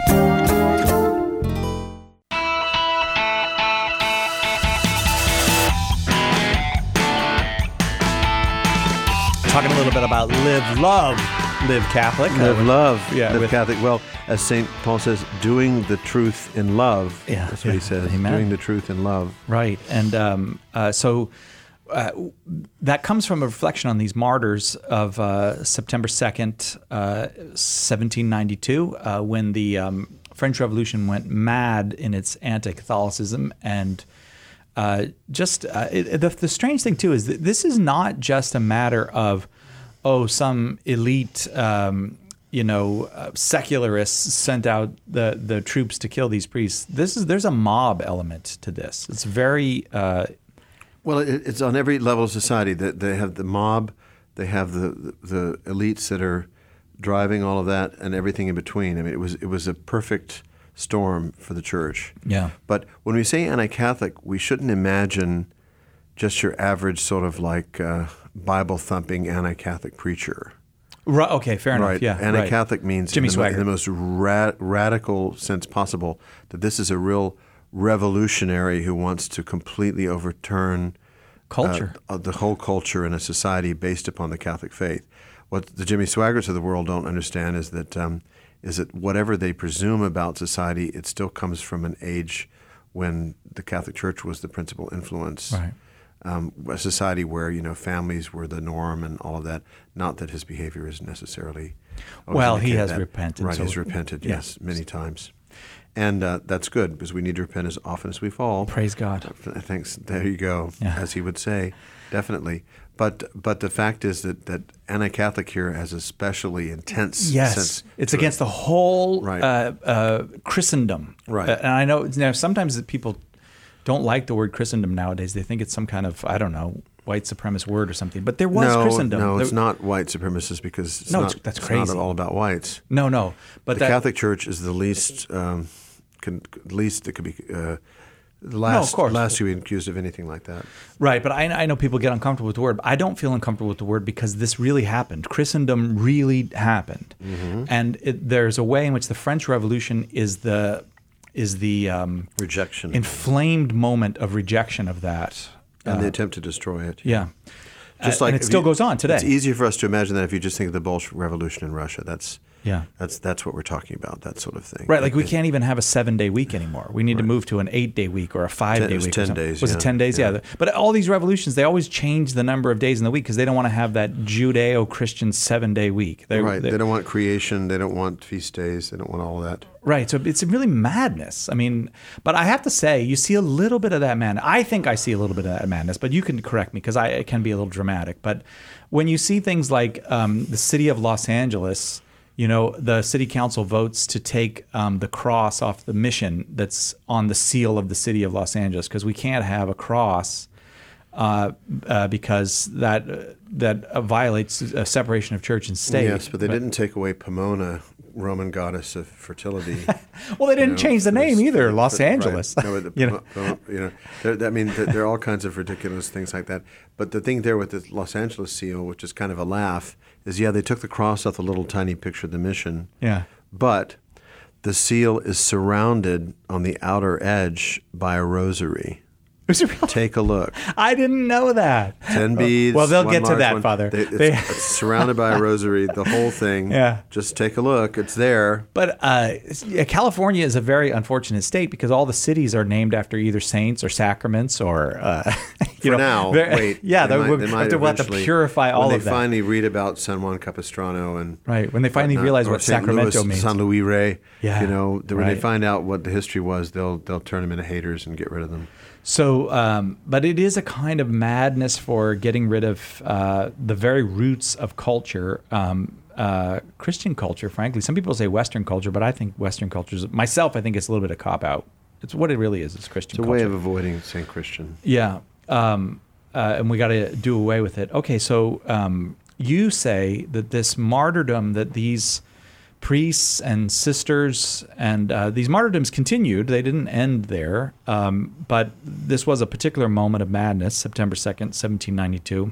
Talking a little bit about Live Love, Live Catholic. Live uh, love, yeah, live with, Catholic. Well, as Saint Paul says, doing the truth in love. Yeah, That's what yeah. he says, Amen. doing the truth in love. Right. And um, uh, so uh, that comes from a reflection on these martyrs of uh, September second, uh, seventeen ninety-two, uh, when the um, French Revolution went mad in its anti-Catholicism. And uh, just uh, it, the, the strange thing, too, is that this is not just a matter of, oh, some elite, um, you know, uh, secularists sent out the, the troops to kill these priests. This is there's a mob element to this. It's very uh, Well, it, it's on every level of society. That they have the mob, they have the, the the elites that are driving all of that, and everything in between. I mean, it was it was a perfect storm for the church. Yeah. But when we say anti-Catholic, we shouldn't imagine just your average sort of like uh, Bible-thumping anti-Catholic preacher. right. Okay, fair enough. Right. Yeah, Anti-Catholic right. means Jimmy in, the, mo- in Swaggart. the most ra- radical sense possible that this is a real revolutionary who wants to completely overturn Culture. uh, the whole culture in a society based upon the Catholic faith. What the Jimmy Swaggarts of the world don't understand is that um, is that whatever they presume about society, it still comes from an age when the Catholic Church was the principal influence. Right. Um, a society where, you know, families were the norm and all of that. Not that his behavior is necessarily. Well, he indicate has that. repented, Right, so- he's repented, yeah. yes, many times. And uh, that's good because we need to repent as often as we fall. Praise God. Thanks. There you go, Yeah. as he would say, definitely. But but the fact is that, that anti-Catholic here has a especially intense Yes, sense. it's to against it. the whole Right. uh, uh, Christendom. Right. Uh, and I know now sometimes that people don't like the word Christendom nowadays. They think it's some kind of, I don't know, white supremacist word or something. But there was no, Christendom. No, it's There- not white supremacist because it's No, not, it's- that's it's crazy. not all about whites. No, no. But the that, Catholic Church is the least, um, can, least that could be, uh, the last, of course. last to be accused of anything like that. Right, but I, I know people get uncomfortable with the word. But I don't feel uncomfortable with the word because this really happened. Christendom really happened, Mm-hmm. and it, there's a way in which the French Revolution is the is the um, Rejection. inflamed moment of rejection of that. and Uh, the attempt to destroy it. yeah, Just Uh, like and it if still you- goes on today. It's easier for us to imagine that if you just think of the Bolshevik Revolution in Russia. That's Yeah. That's that's what we're talking about. That sort of thing. Right, like we It- can't even have a seven-day week anymore. We need to move to an eight-day week or a five-day Ten- it was week. or ten something. days, Was yeah, it ten days? Yeah. yeah. But all these revolutions, they always change the number of days in the week because they don't want to have that Judeo-Christian seven-day week. They, Right. They don't want creation. They don't want feast days. They don't want all of that. Right. So it's really madness. I mean, but I have to say, you see a little bit of that madness. I think I see a little bit of that madness, but you can correct me because I it can be a little dramatic. But when you see things like um, the city of Los Angeles, you know, the city council votes to take um, the cross off the mission that's on the seal of the city of Los Angeles because we can't have a cross uh, uh, because that uh, that uh, violates a separation of church and state. Yes, but they didn't take away Pomona, Roman goddess of fertility. Well, they didn't you know, change the for name this- either, for- Los right. Angeles. No, but the, You know? Pomo- you know, there, I mean, there, there are all kinds of ridiculous things like that. But the thing there with the Los Angeles seal, which is kind of a laugh, is yeah, they took the cross off the little tiny picture of the mission. Yeah. But the seal is surrounded on the outer edge by a rosary. Was it real? Take a look. I didn't know that. Ten beads. Well, they'll one get to large that, one. Father. They, it's, They- it's surrounded by a rosary, the whole thing. Yeah. Just take a look. It's there. But uh, yeah, California is a very unfortunate state because all the cities are named after either saints or sacraments or. Uh, you For know, now, they're- wait. Yeah, they they, might, they might have to, we'll have to eventually- purify all when of they that. finally read about San Juan Capistrano and Right, when they finally whatnot, realize or what Saint Sacramento Louis, means. San Luis Rey. Yeah, You know, the, when they right. find out what the history was, they'll they'll turn them into haters and get rid of them. So, um, but it is a kind of madness for getting rid of uh, the very roots of culture, um, uh, Christian culture, frankly. Some people say Western culture, but I think Western culture is, myself, I think it's a little bit of cop-out. It's what it really is. It's Christian It's a culture. way of avoiding Saint Christian. Yeah. Um, uh, and we got to do away with it. Okay, so um, you say that this martyrdom that these priests and sisters and uh, these martyrdoms continued. They didn't end there. Um, but this was a particular moment of madness, September second, seventeen ninety-two.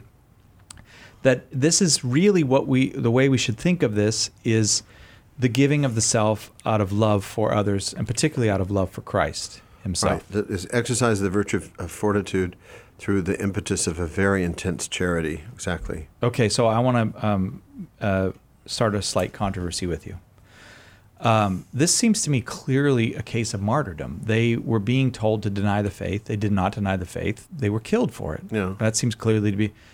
That this is really what we, the way we should think of this is the giving of the self out of love for others, and particularly out of love for Christ himself. Right. This exercise of the virtue of, of fortitude through the impetus of a very intense charity. Exactly. Okay, so I want to um, uh, start a slight controversy with you. Um, this seems to me clearly a case of martyrdom. They were being told to deny the faith. They did not deny the faith. They were killed for it. Yeah. That seems clearly to be.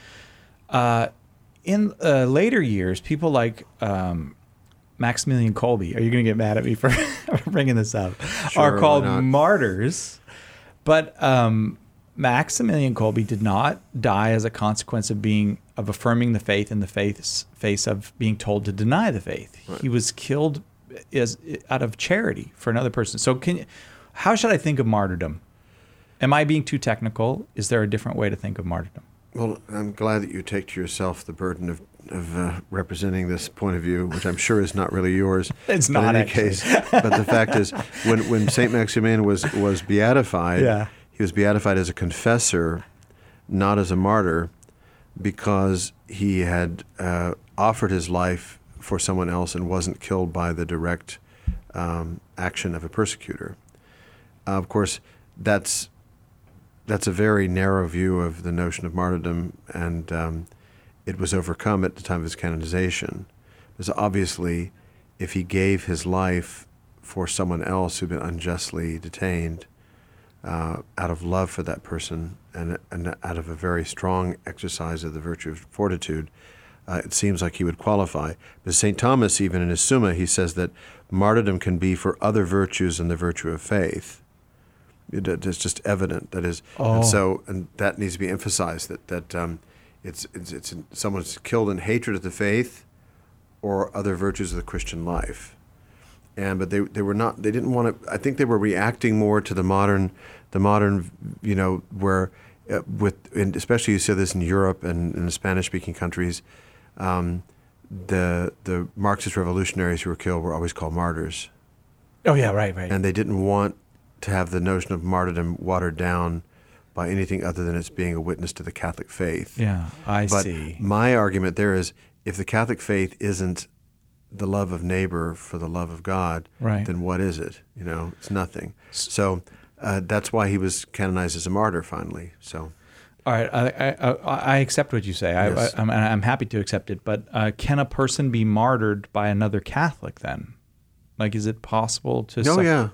Uh, in uh, later years, people like um, Maximilian Kolbe, are you going to get mad at me for bringing this up, Sure, are why called not? martyrs. But um, Maximilian Kolbe did not die as a consequence of being of affirming the faith in the face face of being told to deny the faith. Right. He was killed as out of charity for another person. So, can you, how should I think of martyrdom? Am I being too technical? Is there a different way to think of martyrdom? Well, I'm glad that you take to yourself the burden of, of uh, representing this point of view, which I'm sure is not really yours. It's but not, in any actually. case. But the fact is, when when Saint Maximilian was was beatified, Yeah. he was beatified as a confessor, not as a martyr, because he had uh, offered his life for someone else and wasn't killed by the direct um, action of a persecutor. Uh, of course, that's that's a very narrow view of the notion of martyrdom, and um, it was overcome at the time of his canonization. Because obviously, if he gave his life for someone else who'd been unjustly detained, uh, out of love for that person and, and out of a very strong exercise of the virtue of fortitude, uh, it seems like he would qualify. But Saint Thomas, even in his Summa, he says that martyrdom can be for other virtues than the virtue of faith. It, it's just evident. That is, Oh. and so, and that needs to be emphasized. That that um, it's it's it's someone's killed in hatred of the faith, or other virtues of the Christian life. And but they they were not. They didn't want to. I think they were reacting more to the modern, the modern, you know, where uh, with and especially you see this in Europe and in the Spanish-speaking countries, um, the the Marxist revolutionaries who were killed were always called martyrs. Oh yeah, right, right. And they didn't want to have the notion of martyrdom watered down by anything other than its being a witness to the Catholic faith. Yeah, I but see. my argument there is, if the Catholic faith isn't the love of neighbor for the love of God, Right. then what is it? You know, it's nothing. So uh, that's why he was canonized as a martyr finally. So. All right, I, I, I accept what you say. Yes. I, I, I'm, I'm happy to accept it. But uh, can a person be martyred by another Catholic then? Like, is it possible to? Oh suffer- yeah.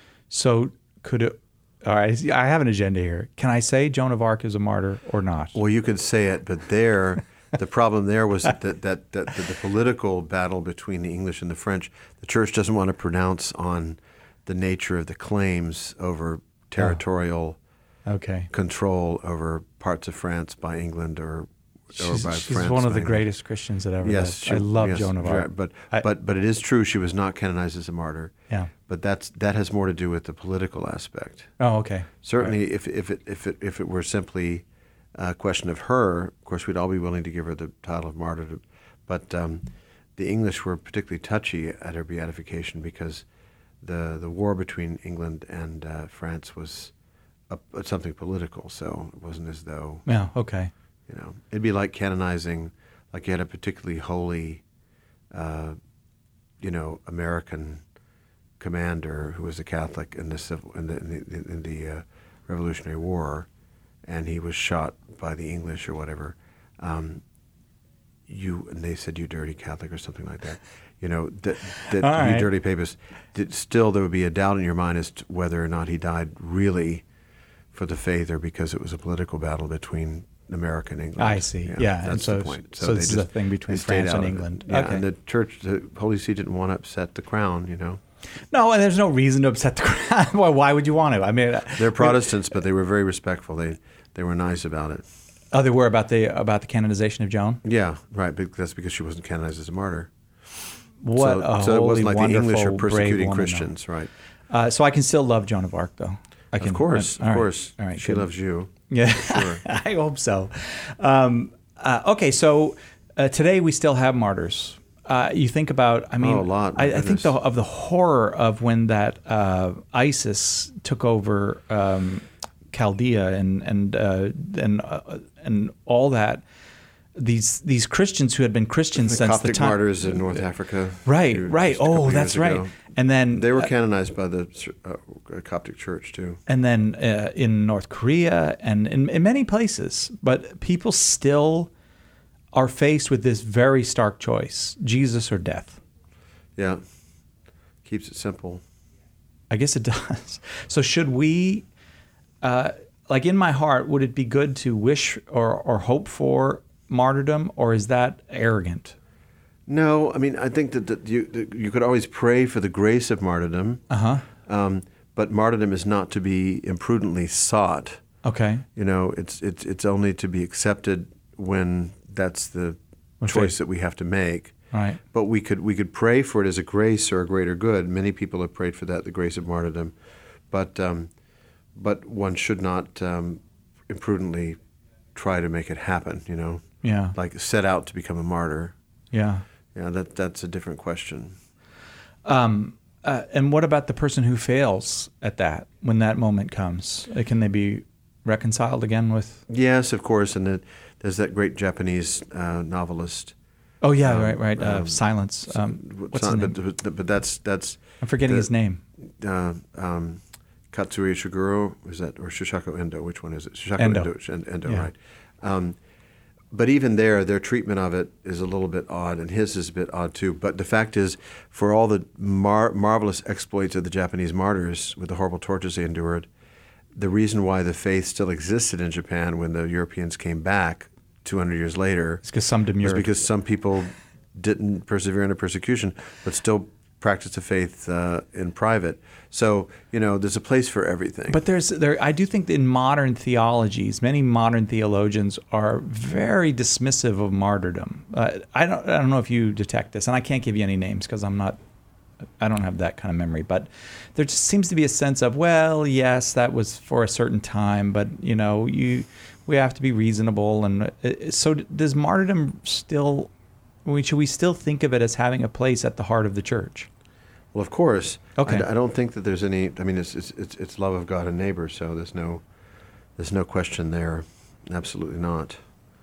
So could it? All right, I have an agenda here. Can I say Joan of Arc is a martyr or not? Well, you could say it, but there, the problem there was that that, that, that the political battle between the English and the French, the Church doesn't want to pronounce on the nature of the claims over territorial Okay. control over parts of France by England or or She's, by she's France. one of by the England. greatest Christians that ever Yes, lived. I she- love yes, Joan of right, Arc. But I- but but it is true she was not canonized as a martyr. Yeah. But that's that has more to do with the political aspect. Oh, okay. Certainly, if if it if it if it were simply a question of her, of course, we'd all be willing to give her the title of martyr. But um, the English were particularly touchy at her beatification because the the war between England and uh, France was a, something political. So it wasn't as though Yeah. Okay. you know it'd be like canonizing, like you had a particularly holy, uh, you know, American commander who was a Catholic in the civil in the in the, in the uh, Revolutionary War, and he was shot by the English or whatever. Um, you and they said, "You dirty Catholic," or something like that. You know, that, that you right. dirty papist. That still, there would be a doubt in your mind as to whether or not he died really for the faith or because it was a political battle between America and England. I see. Yeah, yeah. That's and so, the point. So, they this is just- a thing between they stayed France out and of it. England. Yeah, Okay. and the church, the Holy See, didn't want to upset the crown. You know, No, and there's no reason to upset the crown. Well, why would you want to? I mean, they're Protestants, but they were very respectful. They they were nice about it. Oh, they were about the about the canonization of Joan. Yeah, right. But that's because she wasn't canonized as a martyr. What so, a so it holy, wasn't like the English are wonderful, brave persecuting woman, Christians, right? though. Uh, so I can still love Joan of Arc, though. I can, Of course, uh, of all right, course. All right, she good. loves you. Yeah, Sure. I hope so. Um, uh, okay, so uh, today we still have martyrs. Uh, you think about, I mean, Oh, a lot, my I, I think goodness. the, of the horror of when that uh, ISIS took over um, Chaldea and and uh, and uh, and all that. These these Christians who had been Christians The since Coptic the time, martyrs in North Africa. right, few- right. just a couple Oh, years that's right. ago. And then They were uh, canonized by the uh, Coptic Church too. and then uh, in North Korea and in, in many places. But people still are faced with this very stark choice: Jesus or death. Yeah, keeps it simple. I guess it does. So should we, uh, like in my heart, would it be good to wish or, or hope for martyrdom, or is that arrogant? No, I mean I think that, that you that you could always pray for the grace of martyrdom. Uh huh. Um, but martyrdom is not to be imprudently sought. Okay. You know, it's it's it's only to be accepted when that's the Okay. choice that we have to make. Right. But we could we could pray for it as a grace or a greater good. Many people have prayed for that, the grace of martyrdom. But um, but one should not um, imprudently try to make it happen. You know, Yeah. like set out to become a martyr. Yeah. Yeah, that that's a different question. Um, uh, and what about the person who fails at that when that moment comes? Uh, can they be reconciled again with? Yes, of course. And the, there's that great Japanese uh, novelist. Oh yeah, Um, right, right. Uh, um, Silence. Um, what's his But, name? but, but that's that's. I'm forgetting the- his name. Uh, um, Katsui Ishiguro, is that, or Shusaku Endo? Which one is it? Shusaku Endo. Endo, Endo, Endo Yeah. right? Um, but even there, their treatment of it is a little bit odd, and his is a bit odd too. But the fact is, for all the mar- marvelous exploits of the Japanese martyrs with the horrible tortures they endured, the reason why the faith still existed in Japan when the Europeans came back two hundred years later It's because some was demurred. because some people didn't persevere under persecution, but still practiced the faith uh, in private. So, you know, there's a place for everything. But there's there. I do think that in modern theologies, many modern theologians are very dismissive of martyrdom. Uh, I don't. I don't know if you detect this, and I can't give you any names because I'm not. I don't have that kind of memory. But there just seems to be a sense of, well, yes, that was for a certain time, but you know, you we have to be reasonable. And uh, so, does martyrdom still? we- Should we still think of it as having a place at the heart of the church? Well, of course. Okay. I, I don't think that there's any. I mean, it's, it's it's it's love of God and neighbor. So there's no there's no question there. Absolutely not.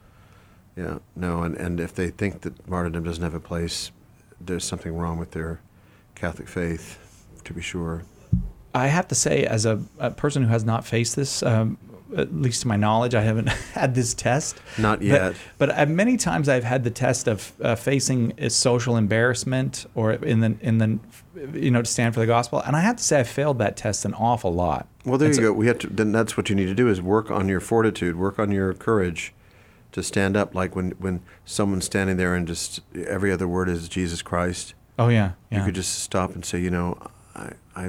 Yeah. No. And, and if they think that martyrdom doesn't have a place, there's something wrong with their Catholic faith, to be sure. I have to say, as a, a person who has not faced this, um, at least to my knowledge, I haven't had this test. Not But- yet. But, uh, many times I've had the test of uh, facing a social embarrassment or in the in the you know to stand for the gospel, and I have to say I failed that test an awful lot. Well, there And you so- go. We have to. Then that's what you need to do is work on your fortitude, work on your courage, to stand up. Like when when someone's standing there and just every other word is Jesus Christ. Oh yeah, yeah. You could just stop and say, you know, I, I,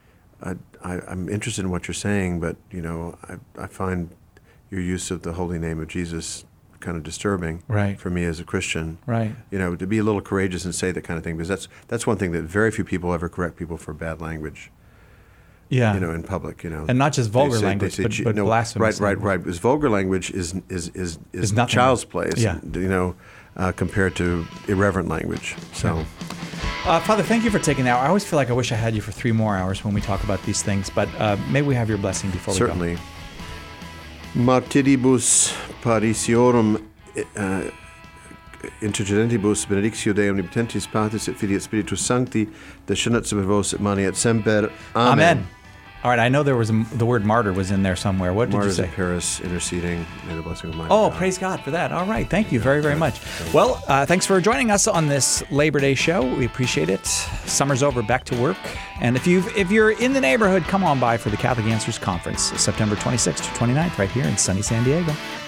I, I I'm interested in what you're saying, but you know, I I find your use of the holy name of Jesus kind of disturbing Right. for me as a Christian. Right. You know, to be a little courageous and say that kind of thing, because that's that's one thing that very few people ever correct people for bad language. Yeah. You know, in public, you know, And not just They vulgar say- they language, say but- G- but no, blasphemous Right, right, language. right. Because vulgar language is is is is Is nothing. child's play. It's, Yeah. You know, uh, compared to irreverent language. So. Uh, Father, thank you for taking the hour. I always feel like I wish I had you for three more hours when we talk about these things, but uh, may we have your blessing before Certainly. we go. Martiribus parisiorum uh, intercedentibus benedictio Dei omnipotentis Patris et Filii et Spiritus Sancti descendat super vos et mani et semper. Amen. Amen. All right, I know there was a, the word martyr was in there somewhere. What did Martyrs you say? of Paris interceding. May the blessing of my Oh, God. praise God for that. All right, thank you very, very much. Well, uh, thanks for joining us on this Labor Day show. We appreciate it. Summer's over, back to work. And if you if you're in the neighborhood, come on by for the Catholic Answers Conference, September twenty-sixth to twenty-ninth, right here in sunny San Diego.